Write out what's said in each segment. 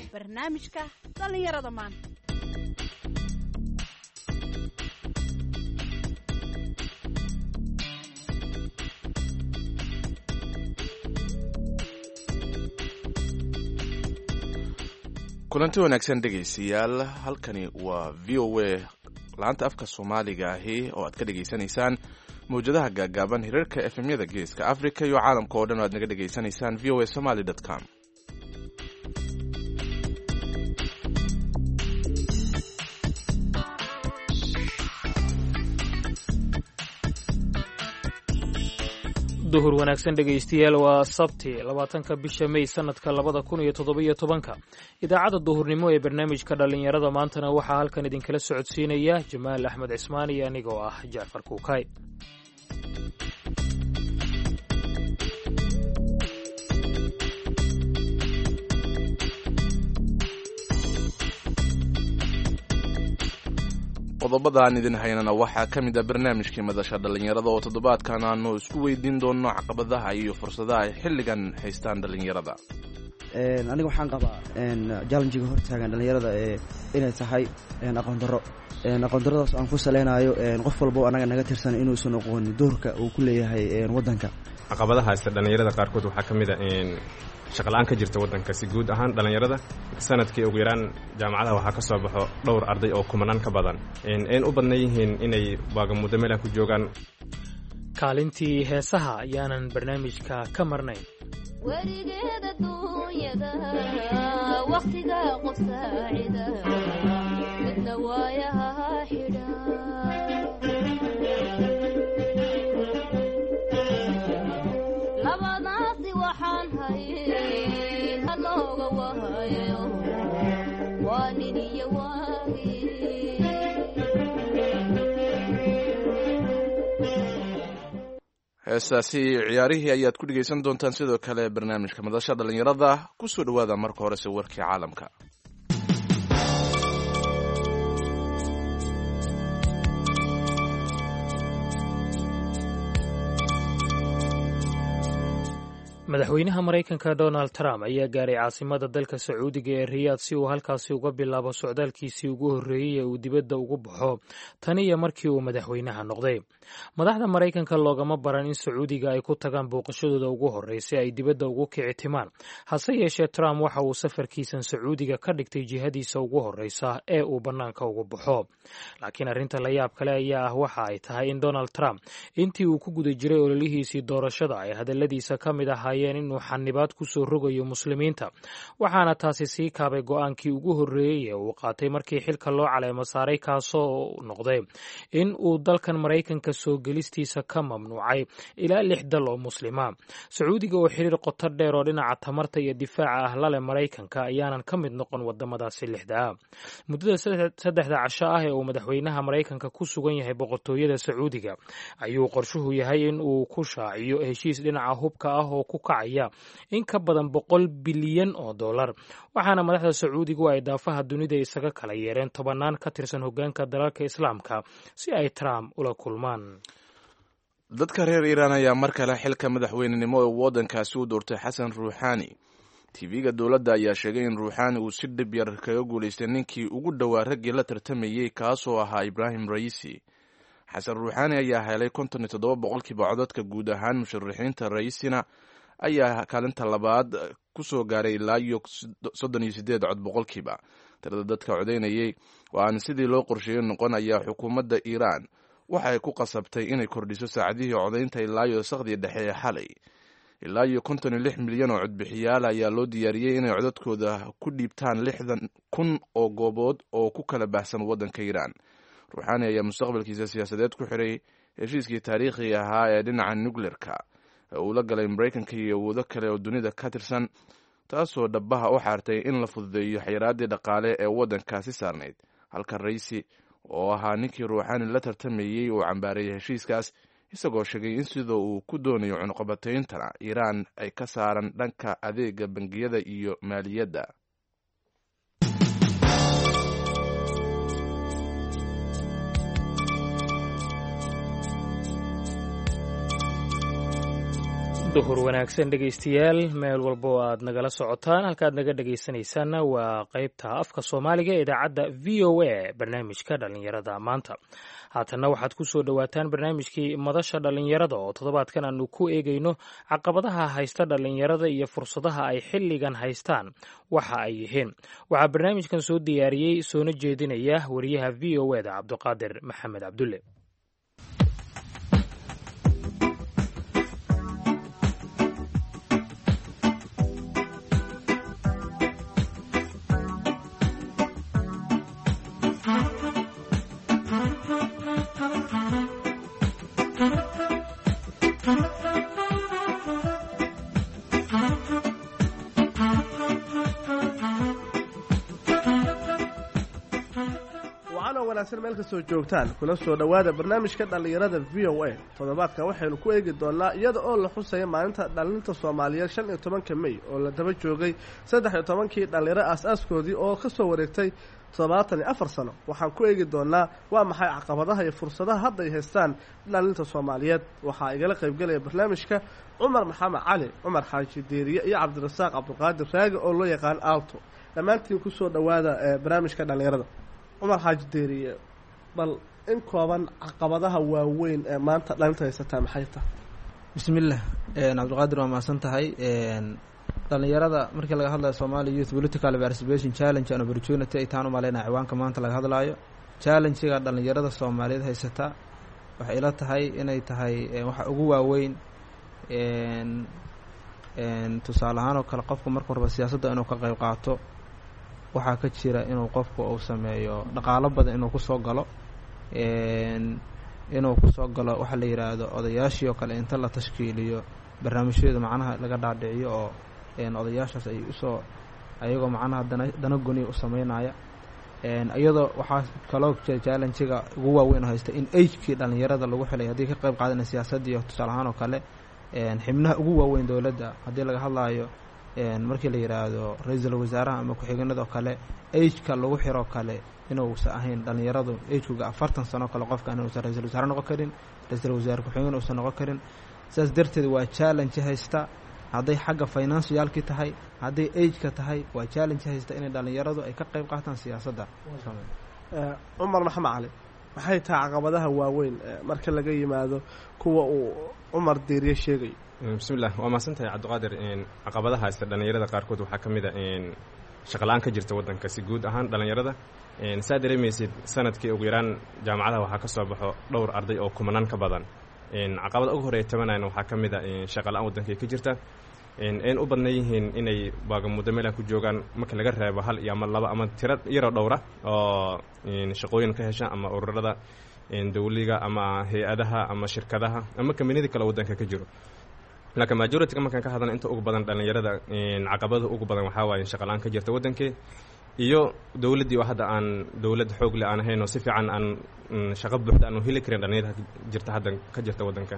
barnaamijka dhallinyarada maanta. kulanti wanaagsan dhegaystayaal, halkani waa v o a laanta afka soomaaliga ahi oo aad ka dhegaysanaysaan mawjadaha gaagaaban hirarka efemyada geeska africa iyo caalamka oo dhan o aad naga dhegaysanaysaan v o a somaly com. duhur wanaagsan dhegaystayaal, waa sabti 20 bisha May sanadka 2017. idaacadda duhurnimo ee barnaamijka dhallinyarada maantana waxaa halkan idinkala socodsiinaya Jamaal Axmed Cismaan iyo anigoo ah Jaafar Kuukay. qodobadaan idin haynana waxaa ka mid ah barnaamijkii madasha dhallinyarada oo toddobaadkan aanu isku weydiin doono caqabadaha iyo fursadaha ay xilligan haystaan dhallinyarada. aniga waxaan qabaa jallenjiga hortaagan dhallinyarada inay tahay aqoon daradaas aan ku saleynayo qof walbo anaga naga tirsan inuusan aqoonin doorka uu ku leeyahay wadanka. caqabadaha haysta dhallinyarada qaarkood waxaa ka mid a shaqala-aan ka jirta waddanka si guud ahaan dhallinyarada sanadkii ugu yaraan jaamacadaha waxaa ka soo baxo dhowr arday oo kumanaan ka badan een u badnan yihiin inay waagamuddo meelaha ku joogaan. kaalintii heesaha ayaanan barnaamijka ka marnayn. werigeeda duunyada waqtiga qof saacida midna waayaha xidha labadaasi waxaan hayn halooga wahayo waa nin iyo waagi. heestaasi ciyaarihii ayaad ku dhegaysan doontaan, sidoo kale barnaamijka madasha dhallinyarada. ku soo dhowaada marka horese warkii caalamka. madaxweynaha Mareykanka Donald Trump ayaa gaaray caasimada dalka Sacuudiga ee Riyadh si uu halkaasi uga bilaabo socdaalkiisii ugu horreeyay ee uu dibadda ugu baxo tan iyo markii uu madaxweynaha noqday. madaxda Mareykanka loogama baran in Sacuudiga ay ku tagaan booqashadooda ugu horreysay ay dibadda ugu kici timaan. hase yeeshee Trump waxa uu safarkiisan Sacuudiga ka dhigtay jihadiisa ugu horreysa ee uu bannaanka ugu baxo. laakiin arrinta la yaab kale ayaa ah waxa ay tahay in Donald Trump intii uu ku guda jiray ololihiisii doorashada ay hadalladiisa ka mid ahaa inuu xanibaad ku soo rogayo muslimiinta, waxaana taasi sii kaabay go'aankii ugu horreeyey ee uu qaatay markii xilka loo caleemo saaray, kaasoo noqday in uu dalkan Maraykanka soo gelistiisa ka mamnuucay ilaa 6 dal oo muslima. Sacuudiga oo xiriir qoto dheer oo dhinaca tamarta iyo difaaca ah la leh Maraykanka ayaanan ka mid noqon wadamadaasi 6. muddada 3 casho ah ee uu madaxweynaha Maraykanka ku sugan yahay boqortooyada Sacuudiga ayuu qorshuhu yahay in uu ku shaaciyo heshiis dhinaca hubka ah oo ku kacaya in ka badan $100 bilyan oo dollar, waxaana madaxda Sacuudigu ay daafaha dunida isaga kala yeereen tobanaan ka tirsan hoggaanka dalalka Islaamka si ay Trump ula kulmaan. dadka reer Iiraan ayaa mar kale xilka madaxweynenimo ee waddankaasi u doortay Xasan Ruuxaani. TV-ga dowladda ayaa sheegay in Ruuxaani uu si dhib yar kaga guulaystay ninkii ugu dhowaa raggii la tartamayey, kaasoo ahaa Ibrahim Raisi. xasan Ruuxaani ayaa helay 57% codadka guud ahaan musharaxiinta. Raisina ayaa kaalinta labaad ku soo gaaray ilaa 38 cod boqolkiiba. tirada dadka codeynayay oo aan sidii loo qorsheeyay noqon ayaa xukuumadda Iiraan waxa ay ku qasabtay inay kordhiso saacadihii codeynta ilaa saqdi dhexe ee xalay. ilaa 56 milyan oo codbixiyaal ayaa loo diyaariyey inay codadkooda ku dhiibtaan 60,000 oo goobood oo ku kala baxsan waddanka Iiraan. Ruuxaani ayaa mustaqbalkiisa siyaasadeed ku xiray heshiiskii taariikhiga ahaa ee dhinaca nuclearka uu la galay Maraykanka iyo awoodo kale oo dunida ka tirsan, taasoo dhabaha u xaartay in la fududeeyo xayiraadii dhaqaale ee waddankaasi saarnayd. halka Raisi oo ahaa ninkii Ruuxaani la tartamayey uu cambaareeyay heshiiskaas, isagoo sheegay in sidoo uu ku doonayo cunuqabatayntana Iiraan ay ka saaran dhanka adeega bangiyada iyo maaliyadda. duhur wanaagsan dhegaystayaal meel walba oo aad nagala socotaan halkaad naga dhegaysanaysaanna waa qaybta afka soomaaliga ee idaacadda v o a barnaamijka dhallinyarada maanta haatanna waxaad ku soo dhowaataan barnaamijkii madasha dhallinyarada oo toddobaadkan aanu ku eegayno caqabadaha haysta dhallinyarada iyo fursadaha ay xilligan haystaan waxa ay yihiin waxaa barnaamijkan soo diyaariyey soona jeedinaya wariyaha v o eda cabdiqaadir maxamed cabdulle. meel kastoo joogtaan kula soo dhowaada barnaamijka dhallinyarada v o a toddobaadkan waxaynu ku eegi doonaa iyada oo la xusaya maalinta dhalinta soomaaliyeed 15 May oo la daba joogay 13 dhalinyaro aas-aaskoodii oo ka soo wareegtay 74 sano waxaan ku eegi doonaa waa maxay caqabadaha iyo fursadaha hadda ay haystaan dhalinta soomaaliyeed waxaa igala qaybgalaya barnaamijka cumar maxamed cali cumar xaaji deeriye iyo cabdirasaaq cabdiqaadir raagi oo loo yaqaan aalto dhammaantiin ku soo dhowaada barnaamijka dhallinyarada. cumar xaaji deeriye bal in kooban caqabadaha waaweyn ee maanta dhalinta haysataa maxay tahay? bismillaah cabdiqaadir waa mahadsan tahay. dhallinyarada markii laga hadlayo Somali Youth Political Participation Challenge and Opportunity ay taan u maleynaa ciwaanka maanta laga hadlayo challenge-ga dhallinyarada Soomaaliyeed haysataa waxay ila tahay inay tahay waxa ugu waaweyn tusaale ahaan oo kale qofku marka horba siyaasadda inuu ka qayb qaato waxaa ka jira inuu qofku uu sameeyo dhaqaalo badan inuu ku soo galo waxa la yiraahdo odayaashii oo kale inta la tashkiiliyo barnaamijyada macnaha laga dhaadhiciyo oo odayaashaas ay usoo ayagoo macnaha dana goni u sameynaya iyadoo waxaa kaloo challenge-ga ugu waaweyn haysta in age-kii dhallinyarada lagu xilay haddii ka qayb qaadanay siyaasadda iyo tusaale ahaan oo kale xibnaha ugu waaweyn dowladda haddii laga hadlayo markii la yiraahdo ra'iisul wasaaraha ama ku-xigeenada kale age-ka lagu xiro kale inuusan ahayn dhallinyaradu age-kuga 40 sano kale qofka inuusan ra'iisul wasaare noqon karin ra'iisul wasaare ku-xigeen uusan noqon karin saas darteed waa challenge haysta hadday xagga financialki tahay hadday age-ka tahay waa challenge haysta inay dhallinyaradu ay ka qayb qaataan siyaasadda. cumar maxamed cali maxay tahay caqabadaha waaweyn marka laga yimaado kuwa uu cumar deeriye sheegay? bismillaah waa mahadsantahay cabdiqaadir. caqabadaha haysta dhallinyarada qaarkood waxaa ka mid a shaqalaan ka jirta waddanka si guud ahaan dhallinyarada saa dareemaysid sanadkii ugu yaraan jaamacadaha waxaa ka soo baxo dhowr arday oo kumanaan ka badan. caqabada ugu horeeya tabanayna waxaa ka mid a shaqalaan waddankay ka jirta u badna yihiin inay muddo meelaan ku joogaan marka laga reebo hal iyo ama laba ama tiro yaro dhowra oo shaqooyin ka hesha ama ururada dawliga ama hay-adaha ama shirkadaha ama kambaniyada kale waddanka ka jiro. laakiin majority-ga markaan ka hadlana inta ugu badan dhallinyarada caqabada ugu badan waxaa waaye shaqalaan ka jirta waddankii iyo dowladdii oo hadda aan dowlad xoog leh aan ahayn oo si fiican aan shaqo buuxda aanu heli karin dhallinyarada jirta hadda ka jirta waddanka.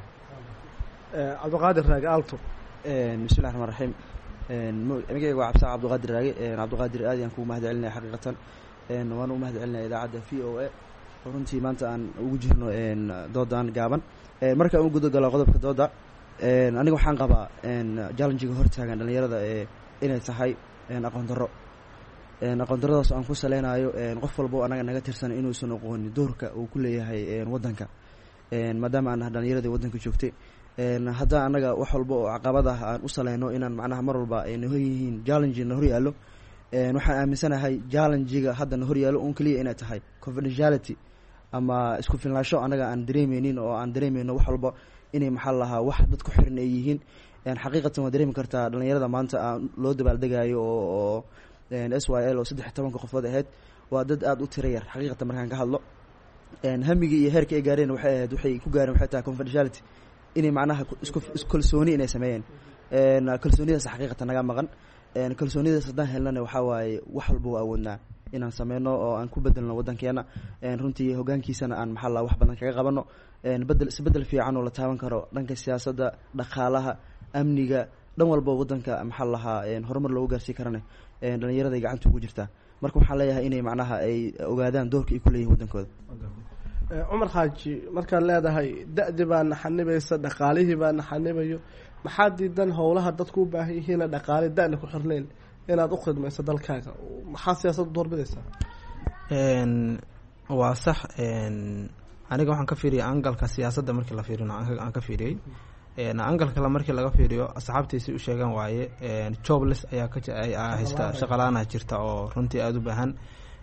cabdiqaadir raagi aalto. bismillahi raxmaan raxiim. magacayga waa cabdisaaq cabdiqaadir raagi. cabdiqaadir aad ayaan kugu mahad celinaya xaqiiqatan waan u mahad celinaya idaacadda v o a oo runtii maanta aan ugu jirno doodan gaaban. marka aan u guda galo qodobka dooda aniga waxaan qabaa challenge-ga hortaagan dhallinyarada inay tahay aqoon darro. aqoon darradaas aan ku saleynayo qof walba oo anaga naga tirsan inuusan aqoonin doorka uu ku leeyahay waddanka maadaama aan nahay dhallinyaradii waddanka joogtay haddaan anaga wax walba oo caqabada aan u saleyno inaan macnaha mar walba ayna hor yihiin challenge-na hor yaallo waxaan aaminsanahay challenge-ga haddana hor yaallo un keliya inay tahay confidentiality ama isku filnaansho anaga aan dareemeynin oo aan dareemeyno wax walba inay maxaa lahaa wax dad ku xiran ay yihiin. xaqiiqatan waa dareemi kartaa dhallinyarada maanta loo dabaaldegayo oo SYL oo 13 qofood ahayd waa dad aad u tiro yar xaqiiqatan markaan ka hadlo. hamigii iyo heerka ay gaareen waxay ku gaareen waxay tahay confidentiality inay macnaha isku kalsooni inay sameeyeen. kalsoonidaas xaqiiqatan naga maqan. kalsoonidaas haddaan helnana waxaa waaye wax walba waa awoodnaa inaan sameyno oo aan ku bedelno waddankeena runtii hoggaankiisana aan maxaa lahaa wax badan kaga qabano isbedel fiican oo la taaban karo dhanka siyaasadda dhaqaalaha amniga dhan walba waddanka maxaa lahaa horumar loogu gaarsii karana dhallinyarada ay gacanta ugu jirtaa. marka waxaan leeyahay inay macnaha ay ogaadaan doorka ay ku leeyihin waddankooda. cumar xaaji markaad leedahay da-di baa naxanibaysa dhaqaalihii baa naxanibayo maxaa diidan howlaha dadku u baahan yihiina dhaqaale da-na ku xirnayn inaad u khidmayso dalkaaga maxaa siyaasadda doorbidaysaa waa sax aniga waxaan ka fiiriyay angalka siyaasadda markii la fiirino aan ka fiiriyey angalka kale markii laga fiiriyo asxaabtiisi u sheegan waaye jobless ayaa haysta shaqalaana jirta oo runtii aada u baahan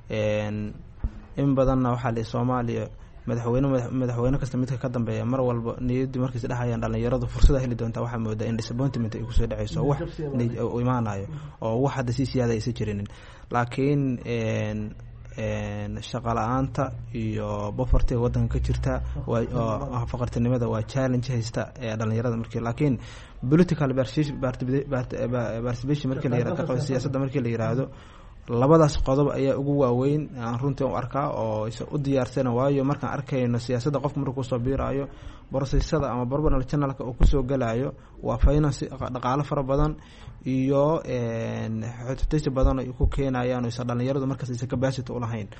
in badanna waxaa li Soomaaliya madaxweyne kasta midka ka dambeeya mar walba niyadii markay isdhahayaan dhalinyaradu fursada heli doonta waxaa moodaa in disappointment ay kusoo dhacayso wax imaanayo oo wax hadda si siyaada aysan jirinin laakiin shaqa la-aanta iyo bofartiga wadanka ka jirta faqartinimada waa challenge haysta dhalinyarada markii laakiin political participation markii la yiraahdo siyaasadda markii la yiraahdo labadaas qodob ayaa ugu waaweyn aan runtii u arkaa oo u diyaarsan waayo markaan arkayno siyaasadda qofka markuu soo biirayo processada ama barbanal channelka uu kusoo galayo waa finance dhaqaale fara badan iyo xogtiisa badan ay ku keenayaan oo dhalinyaradu markaas ay capacity u lahayn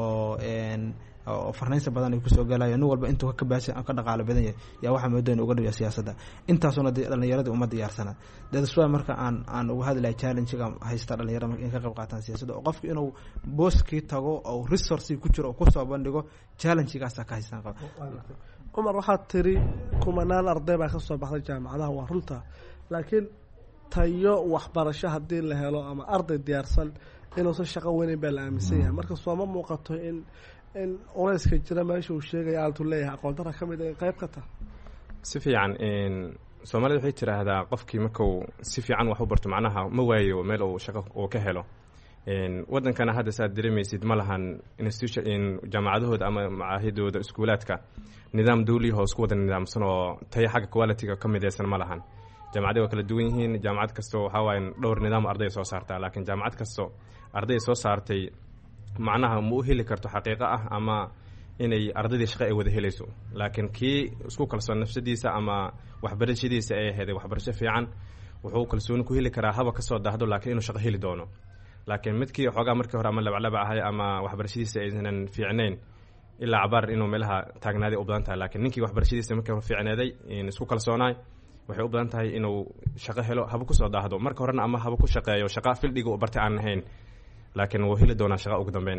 oo farnaysa badan ay kusoo galayaan nin walba intuu ka capacity ka dhaqaale badan yahay yaa waxa moodayn uga dhigaa siyaasadda intaasuna dhalinyaradu uma diyaarsana dadaswaa marka aan uga hadlayo challenge-ga haysta dhalinyarada marka in ka qayb qaataan siyaasadda oo qofku inuu booskii tago oo resource ku jiro oo ku soo bandhigo challenge-gaas ka haystaan qaba cumar waxaad tiri kumanaan arday baa ka soo baxday jaamacadaha waa runta laakiin tayo waxbarasho haddii la helo ama arday diyaarsan inuusan shaqo weynayn baa la aaminsan yahay marka sooma muuqato in culeyska jira meesha uu sheegaya aaltu leeyahay aqoon dara ka mid a qayb ka taha si fiican soomaalida waxay tiraahdaa qofkii markuu si fiican wax u barto macnaha ma waayo meel uu shaqo uu ka helo wadankana hadda saad dareemaysid ma lahan institution jaamacadahooda ama macaahidooda iskuulaadka nidaam dawli hoos ku wada nidaamsan oo tayo xagga quality-ga ka midaysan ma lahan jaamacadaha waa kala duwan yihiin jaamacad kasto waxaa waaye dhowr nidaam arday soo saartaa laakiin jaamacad kasto arday soo saartay macnaha ma u heli karto xaqiiqo ah ama inay ardaydii shaqo ay wada helayso laakiin kii isku kalsoon nafsadiisa ama waxbarashadiisa ay ahayd waxbarasho fiican wuxuu kalsooni ku heli karaa haba kasoo daahdo laakiin inuu shaqo heli doono laakiin midkii xoogaa markii hore ama labalaba ahay ama waxbarashadiisa aysan fiicnayn ilaa cabaar inuu meelaha taagnaaday u badan tahay laakiin ninkii waxbarashadiisa markii hore fiicnaaday isku kalsoonaay waxay u badan tahay inuu shaqo helo haba kusoo daahdo marka horena ama haba ku shaqeeyo shaqa fildhiga u bartay aan ahayn laakiin wuu heli doonaa shaqa ugu dambeyn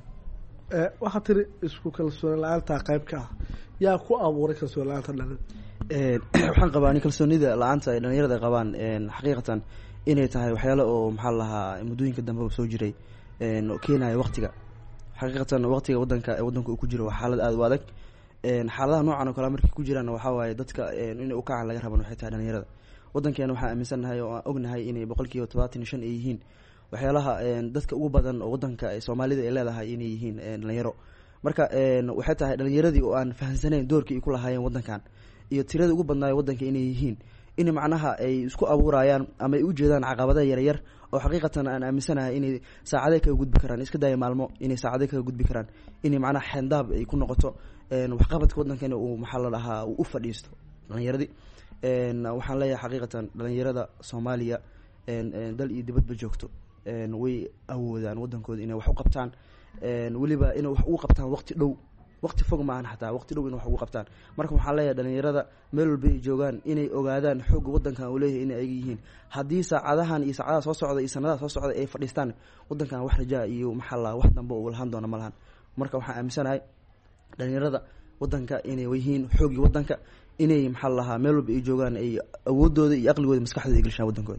waxaad tiri isku kalsooni la-aanta qayb ka ah yaa ku abuuray kalsooni la-aanta dhalin waxaan qabaa in kalsoonida la-aanta ay dhalinyarada qabaan xaqiiqatan inay tahay waxyaalo oo maxaa lahaa muddooyinka dambe soo jiray oo keenaya waqtiga xaqiiqatan waqtiga wadanka uu ku jiro waa xaalad aada u adag xaaladaha noocan oo kale markay ku jiraan waxaa waaye dadka inay u kacaan laga raban waxay tahay dhalinyarada wadankeena waxaan aaminsannahay oo aan ognahay inay 75% ay yihiin waxyaalaha dadka ugu badan oo wadanka Soomaalida ay leedahay inay yihiin dhalinyaro marka waxay tahay dhalinyaradii oo aan fahansanayn doorkii ay ku lahaayeen wadankan iyo tirada ugu badnaa wadanka inay yihiin in macnaha ay isku abuurayaan ama ay u jeedaan caqabadaha yaryar oo xaqiiqatan aan aaminsanahay inay saacado kaga gudbi karaan iska daaya maalmo inay saacado kaga gudbi karaan inay macnaha xendaab ay ku noqoto waxqabadka wadankan uu maxaa la dhahaa uu u fadhiisto dhalinyaradii waxaan leeyahay xaqiiqatan dhalinyarada Soomaaliya dal iyo dibadba joogto way awoodaan wadankooda inay wax u qabtaan waliba inay wax ugu qabtaan waqti fog maahan xataa waqti dhow inay wax ugu qabtaan marka waxaan leeyahay dhalinyarada meel walba ay joogaan inay ogaadaan xoogga wadankan uu leeyahay inay ayaga yihiin haddii saacadahan iyo saacadaha soo socda iyo sanadaha soo socda ay fadhiistaan wadankan wax rajaa iyo maxaa la wax dambe uu lahaan doona ma lahan marka waxaan aaminsanahay dhalinyarada wadanka inay yihiin xoogii wadanka inay maxaa lahaa meel walba ay joogaan ay awoodooda iyo aqligooda maskaxdooda ay galishaan wadankooda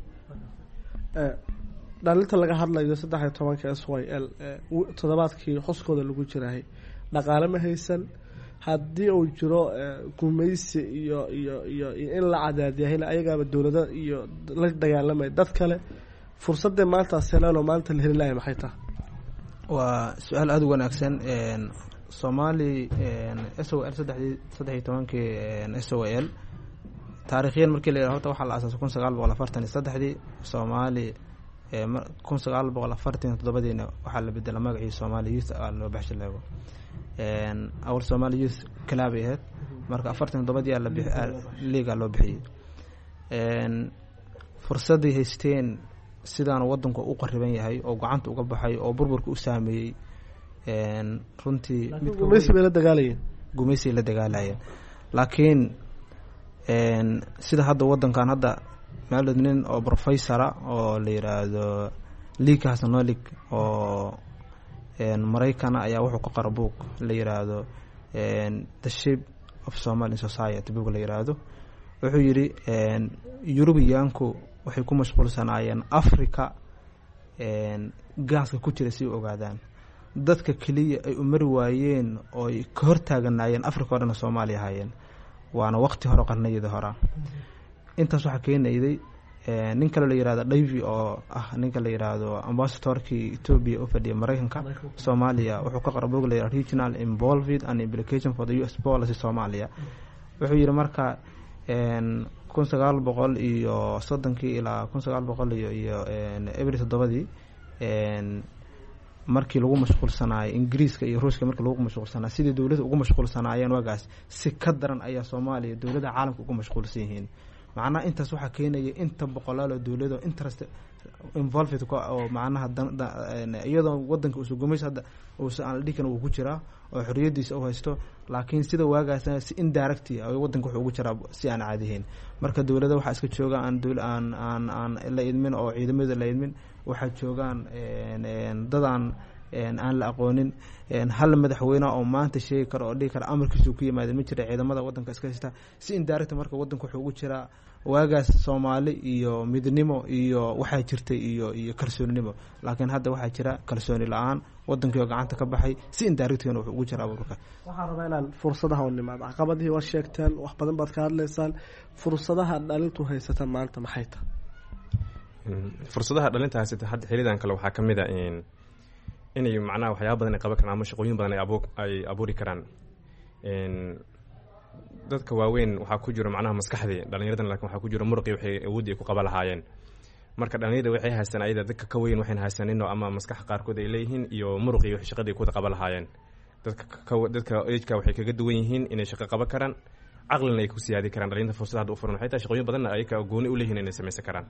dhalinta laga hadlayo 13 SYL toddobaadkii xuskooda lagu jirahay dhaqaale ma haysan haddii uu jiro gumaysi iyo in la cadaadiyahayna ayagaaba dowlada iyo la dagaalamay dad kale fursadda maanta seelano maanta la heli lahayn maxay tahay waa su-aal aada u wanaagsan Soomaali SYL 13 SYL taariikhiyan markii la yiraahdo waxaa la aasaasay 1943 Soomaali 1947 waxaa la bedelay magacii Somali Youth loo baxshay awal Somali Youth Club ahayd marka 47 la liiga loo bixiyay fursadii haysteen sidaan wadanku u qariban yahay oo gacanta uga baxay oo burburka u saameeyay runtii midku la dagaalayeen gumaysiay la dagaalayeen. laakiin sida hadda wadankan hadda maalod nin oo professora oo la yiraahdo League Hasanolik oo Maraykana ayaa wuxuu ka qora book la yiraahdo The Shape of Somali Society book la yiraahdo. wuxuu yiri Yurubiyaanku waxay ku mashquulsanaayeen Africa gaaska ku jira si ogaadaan dadka kaliya ay u mari waayeen oo ay ka hortaaganaayeen Africa oo dhan Soomaaliya hayeen waana waqti hore qarniyada hore. intaas waxa keenayday nin kale la yiraahdo Davy oo ninka la yiraahdo ambassadorkii Ethiopia u fadhiya Mareykanka Soomaaliya wuxuu ka qora boog la yiraahdo Regional Involvement and Implication for the US Policy Somalia. wuxuu yiri marka 1930 ilaa 1907 markii lagu mashquulsanaayay Ingiriiska iyo Ruushka markii lagu mashquulsanaa sidii dawladda ugu mashquulsanaayeen wagaas si ka daran ayaa Soomaaliya dawladda caalamka ugu mashquulsan yihiin. macnaha intaas waxa keenaya inta boqolaal oo dawlado interest involved oo macnaha iyadoo wadanka uu gumaysi hadda uu aan dhigan uu ku jira oo xoriyadiisa uu haysto laakiin sida waagaas si indirect ah wadanka wuxuu ugu jiraa si aan caadi ahayn. marka dawladda waxa iska jooga aan la idmin oo ciidamada la idmin waxa joogaan dadaan aan la aqoonin hal madaxweyne oo maanta sheegi karo oo dhigi kara amarkiisu ku yimaado ma jira ciidamada wadanka iska haysta si indirect marka wadanka wuxuu ugu jiraa waagaas Soomaali iyo midnimo iyo waxa jirtay iyo kalsoonimo. laakiin hadda waxa jira kalsooni la'aan wadanka oo gacanta ka baxay si indirect wuxuu ugu jiraa burka. waxaan rabaa inaan fursadaha u nimaado caqabadihii war sheegteen wax badan baad ka hadlaysaan fursadaha dhalintu haysata maanta maxay tahay fursadaha dhalinta haysata hadda xilidan kale waxa kamid ah inay macnaha waxyaabo badan ay qaban karaan ama shaqooyin badan ay abuuri karaan. dadka waaweyn waxa ku jira macnaha maskaxdii dhalinyarada laakiin waxa ku jira muruqi waxay awood ay ku qaban lahaayeen. marka dhalinyarada waxay haysan ayada dadka ka weyn waxay haysanino ama maskax qaarkood ay leeyihiin iyo muruqi wax shaqada ay ku qaban lahaayeen. dadka age-ka waxay kaga duwan yihiin inay shaqo qaban karaan aqlina ay ku siyaadi karaan. dhalinyarada fursadaha u furan waxay tahay shaqooyin badan ay ka gooni u leeyihiin inay sameeysan karaan.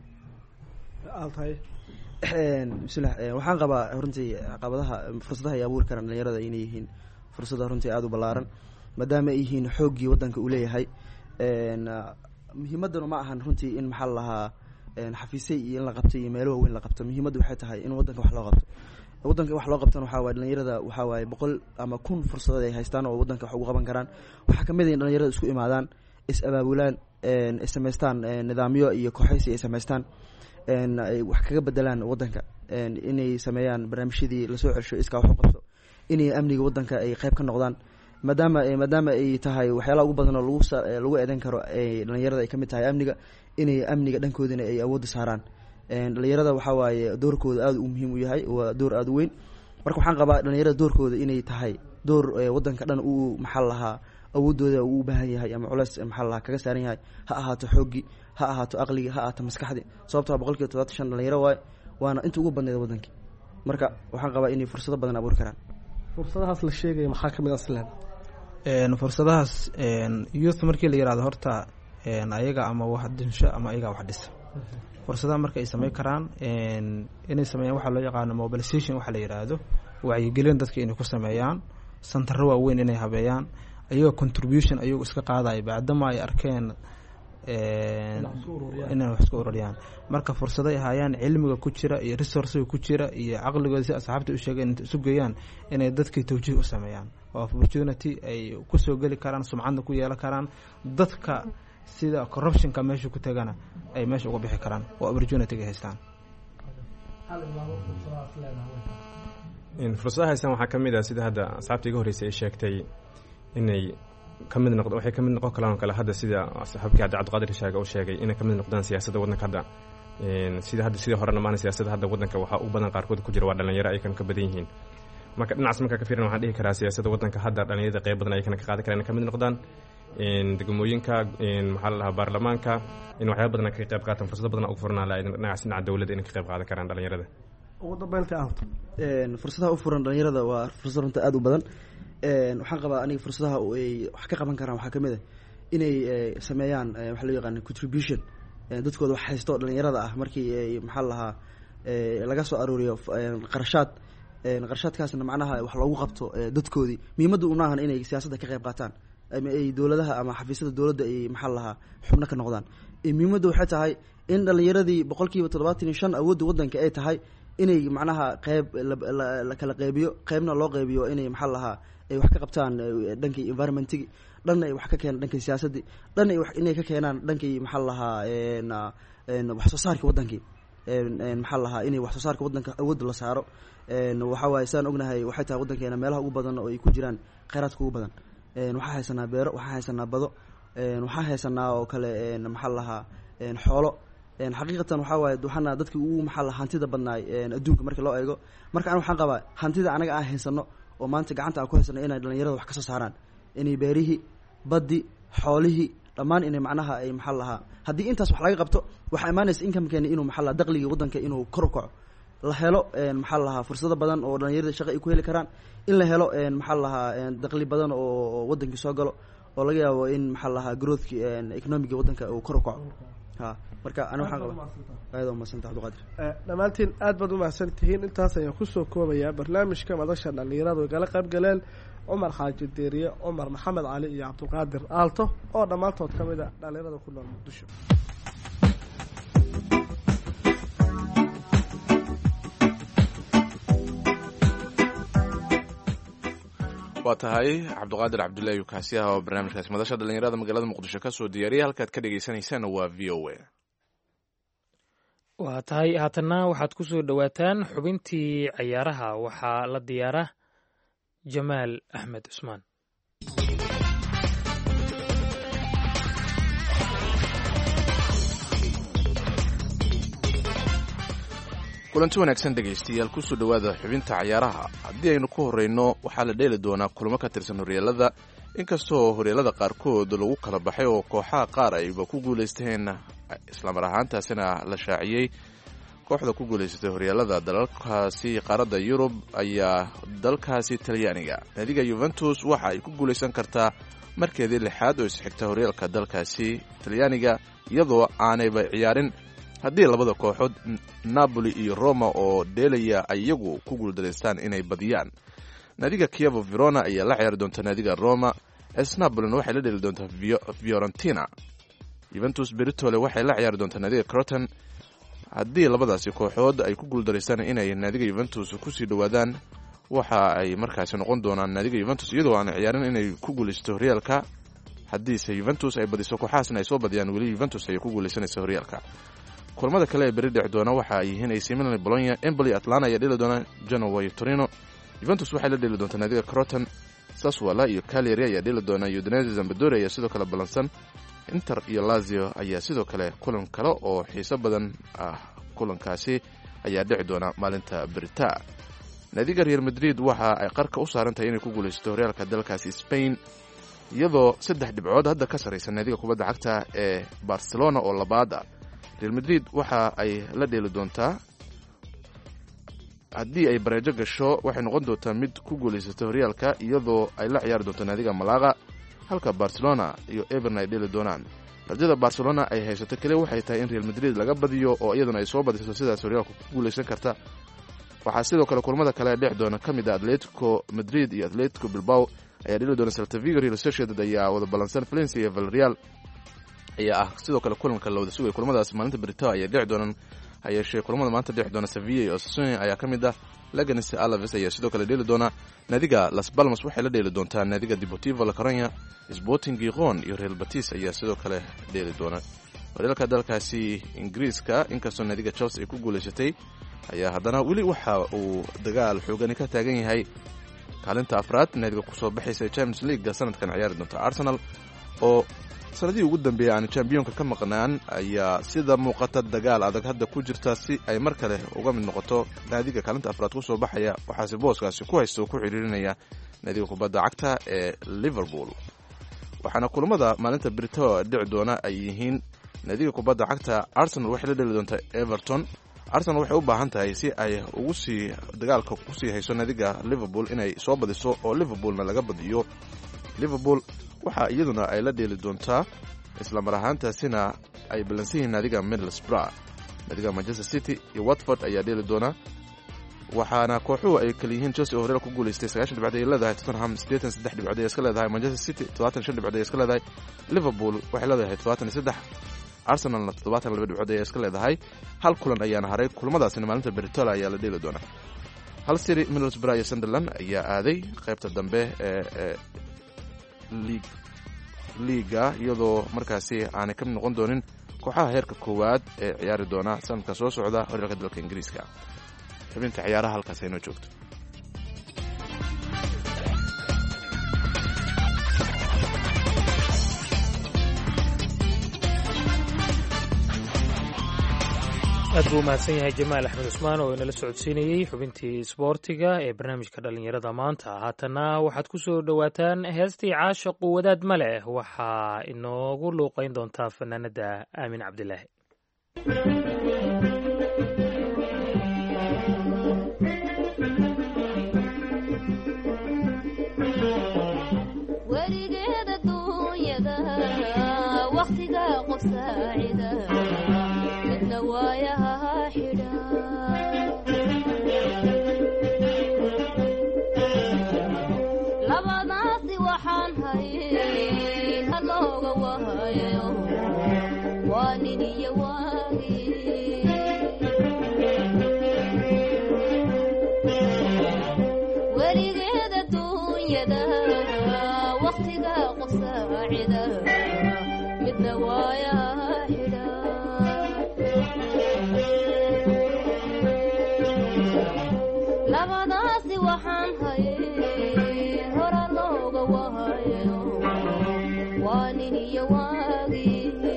bismillah waxaan qabaa runtii caqabadaha fursadaha ay abuuri karaan dhalinyarada inay yihiin fursado runtii aad u ballaaran maadaama ay yihiin xooggii wadanka uu leeyahay. muhiimadana ma ahan runtii in maxaa lahaa xafiisay iyo in la qabto iyo meelo waaweyn la qabto. muhiimaddu waxay tahay in wadanka wax loo qabto. wadanka wax loo qabtana waxaa waaye dhalinyarada waxaa waaye 100 ama 1000 fursadood ay haystaan oo wadanka wax ugu qaban karaan. waxaa kamid ah in dhalinyarada isku imaadaan is abaabulaan is samaystaan nidaamyo iyo kooxaysi ay samaystaan ay wax kaga bedelaan wadanka inay sameeyaan barnaamijyadii la soo celsho iska wax u qabto inay amniga wadanka ay qayb ka noqdaan maadaama ay tahay waxyaalaha ugu badan oo lagu eedan karo dhalinyarada ay kamid tahay inay amniga dhankoodana ay awoodda saaraan. dhalinyarada waxaa waaye doorkooda aad u muhiim u yahay waa door aad u weyn. marka waxaan qabaa dhalinyarada doorkooda inay tahay door wadanka dhan uu maxal lahaa awoodooda uu u baahan yahay ama culays maxal lahaa kaga saaran yahay ha ahaato xoogi ha ahaato aqliga ha ahaato maskaxdi sababtoo 75% dhalinyaro waana inta ugu badneed wadanka. marka waxaan qabaa inay fursado badan abuuri karaan. fursadahaas la sheegay maxaa kamid ah islaan fursadahaas youth markii la yiraahdo horta ayaga ama wax dhinsho ama ayaga wax dhisa. fursadaha marka ay sameey karaan inay sameeyaan waxa loo yaqaan mobilization waxa la yiraahdo wacyigelin dadka inay ku sameeyaan santarro waaweyn inay habeeyaan ayaga contribution ayaga iska qaadayo baadama ay arkeen inay wax isku ururiyaan. marka fursado ay hayaan cilmiga ku jira iyo resources ku jira iyo aqligooda si asxaabta u sheegeen inta isu geeyaan inay dadka tawjiih u sameeyaan oo opportunity ay ku soo gali karaan sumcadna ku yeelan karaan dadka sida corruption ka meesha ku tagana ay meesha uga bixi karaan oo opportunity ay haystaan. fursadaha haysan waxaa kamid ah sida hadda asxaabta iga horeysay ay sheegtay inay kamid noqdo waxay kamid noqon karaan kala hadda sida asxaabkii Cabdiqaadir Shaaga oo sheegay inay kamid noqdaan siyaasadda wadanka hadda sida horena maana siyaasadda hadda wadanka waxa u badan qaarkood ku jira waa dhalinyaro ay kan ka badan yihiin. marka dhinacaas marka ka fiirin waxaan dhihi karaa siyaasadda wadanka hadda dhalinyarada qayb badan ay kan ka qaadi karaan kamid noqdaan degmooyinka maxaa la dhahaa baarlamaanka in waxyaabo badan ka qayb qaataan fursado badan ugu furnaan lahayd dhinaca dawladda inay ka qayb qaadan karaan dhalinyarada. ugu dambeyntii fursadaha u furan dhalinyarada waa fursado runta aad u badan. waxaan qabaa aniga fursadaha ay wax ka qaban karaan waxaa kamid ah inay sameeyaan waxa loo yaqaan contribution dadkooda wax haysto dhalinyarada ah markii maxaa lahaa laga soo aruuriyo qarashaad qarshaadkaasna macnaha wax loogu qabto dadkoodii muhiimadda unaahan inay siyaasadda ka qayb qaataan ama ay dowladaha ama xafiisyada dowladda ay maxaa lahaa xubno ka noqdaan muhiimadda waxay tahay in dhalinyaradii 75% awoodda waddanka ay tahay inay macnaha qayb la kala qaybiyo qaybna loo qaybiyo inay maxaa lahaa ay wax ka qabtaan dhankii environmentigi dhan ay wax ka keenaan dhankii siyaasaddii dhan ay wax inay ka keenaan dhankii maxaa lahaa wax soo saarka waddankii maxaa lahaa inay wax soo saarka waddanka awoodda la saaro waxa waaye saan ognahay waxay tahay waddankeena meelaha ugu badan oo ay ku jiraan kheyraadka ugu badan waxaa haysanaa beero waxaa haysanaa bado waxaa haysanaa oo kale maxaa lahaa xoolo xaqiiqatan waxaa waaye waxaana dadkii ugu maxaa lahaa hantida badnaay adduunka marka loo eego marka an waxaan qabaa hantida anaga aan haysano oo maanta gacanta aan ku haysano inay dhalinyarada wax ka soo saaraan inay beerihii baddi xoolihii dhammaan inay macnaha ay maxaa lahaa haddii intaas wax laga qabto waxaa imaanaysa inkamkeeni inuu maxaa lahaa dakhligii waddanka inuu kor u kaco la helo maxaa lahaa fursado badan oo dhalinyarada shaqo ay ku heli karaan in la helo maxaa lahaa dakhli badan oo waddankii soo galo oo laga yaabo in maxaa lahaa growthki economiga waddanka uu kor u kaco ha marka ana waxaan qabaa aad u mahadsantahay Cabdiqaadir dhammaantiin aad baad u mahadsan tihiin intaas ayaan kusoo koobayaa barnaamijka madasha dhalinyaradu igala qayb galeen cumar xaaji deeriye cumar maxamed cali iyo cabdulqaadir aalto oo dhammaantood ka mid a dhalinyarada ku nool muqdisho waa tahay cabdiqaadir cabdullaahi ukaasiyaha oo barnaamijkaasi madasha dhalinyarada magaalada muqdisho ka soo diyaariyay halkaad ka dhegaysanaysaana waa v o a waa tahay haatanna waxaad ku soo dhowaataan xubintii cayaaraha waxaa la diyaara jamaal axmed cusmaan kulanti wanaagsan dhegaystayaal kusoo dhowaada xubinta cayaaraha haddii aynu ku horreyno waxaa la dheeli doonaa kulamo ka tirsan horyeelada inkastoo horyeelada qaarkood lagu kala baxay oo kooxaha qaar ayba ku guulaysteen islamar ahaantaasina la shaaciyey kooxda ku guulaysatay horyeelada dalalkaasi qaaradda yurub ayaa dalkaasi talyaaniga naadiga yuventus waxa ay ku guulaysan kartaa markeedii lixaad oo isxigta horyaalka dalkaasi talyaaniga iyadoo aanayba ciyaarin haddii labada kooxood napoli iyo roma oo dheelaya ay iyagu ku guuldaraystaan inay badiyaan naadiga kievo verona ayaa la ciyaari doonta naadiga roma snapolina waxay la dheeli doontaa fiorentina yuventus beritole waxay la ciyaari doontaa naadiga croton haddii labadaasi kooxood ay ku guuldaraystaan inay naadiga yuventus kusii dhowaadaan waxa ay markaasi noqon doonaan naadiga yuventus iyadoo aan ciyaarin inay ku guulaysato horyaalka haddiise yuventus ay badiso kooxahaasna ay soo badiyaan weli yuventus ayay ku guulaysanaysa horyaalka kulamada kale ee beri dheci doona waxa ay yihiin AC Milan, Bologna, Empoli, Atlanta ayaa dheli doona Genoa iyo Torino. Juventus waxay la dheli doontaa naadiga Croton, Sassuolo iyo Cagliari ayaa dheli doona Udinese, Sampdoria ayaa sidoo kale balansan. Inter iyo Lazio ayaa sidoo kale kulan kale oo xiiso badan ah kulankaasi ayaa dhici doona maalinta berita. naadiga Real Madrid waxa ay qarka u saaran tahay inay ku guulaysato horyaalka dalkaasi Spain iyadoo 3 dhibcood hadda ka sareysa naadiga kubadda cagta ee Barcelona oo labaad ah. Real Madrid waxa ay la dheeli doontaa haddii ay bareejo gasho waxay noqon doontaa mid ku guulaysato horyaalka iyadoo ay la ciyaari doonto naadiga Malaga halka Barcelona iyo Everton ay dheeli doonaan. rajada Barcelona ay haysato kale waxay tahay in Real Madrid laga badiyo oo iyaduna ay soo badiso sidaas horyaalka ku guulaysan karta. waxaa sidoo kale kulamada kale ee dhex doona kamid ah Atletico Madrid iyo Atletico Bilbao ayaa dheeli doona. Celta Vigo iyo Real Sociedad ayaa wada balansan. Valencia iyo Villarreal ayaa sidoo kale kulanka la wada sugay. kulamadaas maalinta berito ayaa dhici doonaan hayeeshee kulamada maanta dhici doona Sevilla iyo Osasuna ayaa ka mid ah. Leganes Alaves ayaa sidoo kale dheeli doona. naadiga Las Palmas waxay la dheeli doontaa naadiga Deportivo La Coruña. Sporting Gijón iyo Real Betis ayaa sidoo kale dheeli doona. horyaalka dalkaasi Ingiriiska inkastoo naadiga Chelsea ay ku guulaysatay ayaa haddana weli waxa uu dagaal xoogani ka taagan yahay kaalinta afraad. naadiga kusoo baxaysa Champions League sanadkan ciyaari doonta Arsenal oo sanadii ugu dambeeyay aan championka ka maqnaan ayaa sida muuqata dagaal adag hadda ku jirta si ay mar kale uga mid noqoto naadiga kaalinta afraad ku soo baxaya. waxaase booskaasi ku haysta oo ku xiriirinaya naadiga kubadda cagta ee Liverpool. waxaana kulamada maalinta berito dhici doona ay yihiin naadiga kubadda cagta Arsenal waxay la dheli doontaa Everton. Arsenal waxay u baahan tahay si ay ugu sii dagaalka ku sii hayso naadiga Liverpool inay soo badiso oo Liverpoolna laga badiyo. Liverpool waxa iyaduna ay la dheeli doontaa isla mar ahaantaasina ay balansan yihiin naadiga Middlesbrough. naadiga Manchester City iyo Watford ayaa dheeli doona. waxaana kooxuhu ay kala yihiin Chelsea oo horyaalka ku guuleystay 90 dhibcood ay leedahay, Tottenham 83 dhibcood ay iska leedahay, Manchester City 75 dhibcood ay iska leedahay, Liverpool waxay leedahay 73, Arsenalna 72 dhibcood ay iska leedahay. hal kulan ayaana haray, kulamadaasina maalinta Beritola ayaa la dheeli doonaa. Hull City, Middlesbrough iyo Sunderland ayaa aaday qaybta dambe ee liiga, iyadoo markaasi aanay ka mid noqon doonin kooxaha heerka koowaad ee ciyaari doona sanadka soo socda horyaalka dalka Ingiriiska. xubinta ciyaaraha halkaas aynoo joogto. aad buu mahadsan yahay Jamaal Axmed Cusmaan oo inala socodsiinayey xubintii isboortiga ee barnaamijka dhalinyarada maanta. haatana waxaad ku soo dhowaataan heestii caashaqu wadaad ma leh, waxaa inoogu luuqayn doontaa fanaanada Aamin Cabdilaahi. werigeeda duunyada waqtiga qof saacida midna waayaha xidha labadaasi waxaan hayn halooga wahayo waa nin iyo waagi werigeeda duunyada waqtiga qof saacida midna waayaha xidha labadaasi waxaan hayn hora looga wahayo waa nin iyo waagi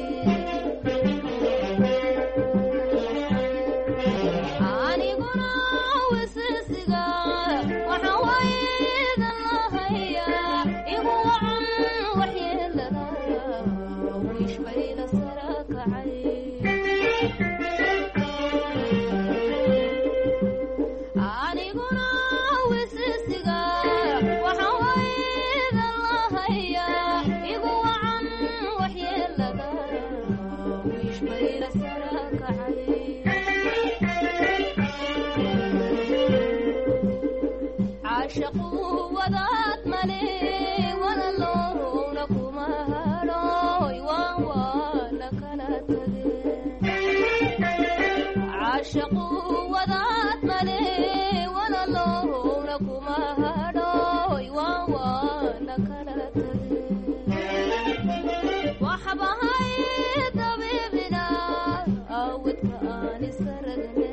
aniguna wisisiga waxa waydan lahaya igu wacan waxyeelada wiish bayla sara kacay aniguna wisisiga waxa waydan lahaya igu wacan waxyeelada wiish bayla sara kacay caashaqu wadaad male walaloowna kuma hadhooy waana kala tage caashaqu wadaad male walaloowna kuma hadhooy waana kala tage waxbahay dabiibina awidka aan isaragne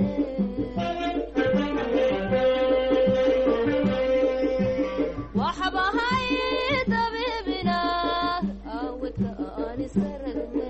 waxbahay dabiibina awidka aan isaragne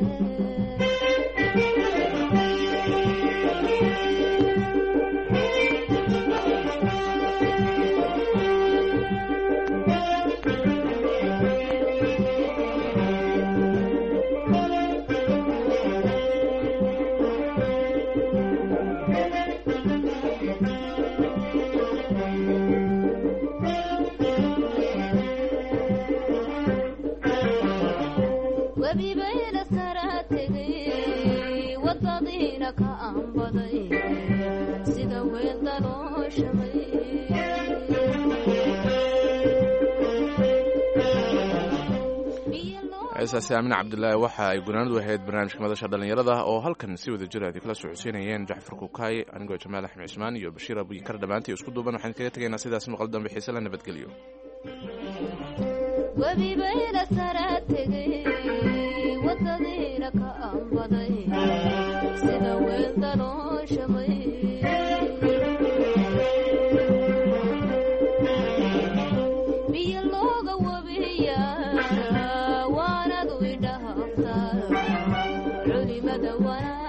webibayla sara tegay wadadiina ka aanbaday sida weelda loo shamay heesaasi Aamin Cabdilaahi waxa ay gunaanadu ahayd barnaamijka madasha dhalinyarada oo halkan si wada jir ah kala socodsiinayeen Jacfar Kukaay, anigoo Jamaal Axmed Cusmaan iyo Bashiir Abubakar dhamaantii isku duuban. waxaan kaga tegaynaa sidaas maqal dambe xiiso la nabadgeliyo. webibayla sara tegay wadadiina ka aanbaday sida weelda loo shamay biyo looga wabiya waanadu idhaafta culimada wana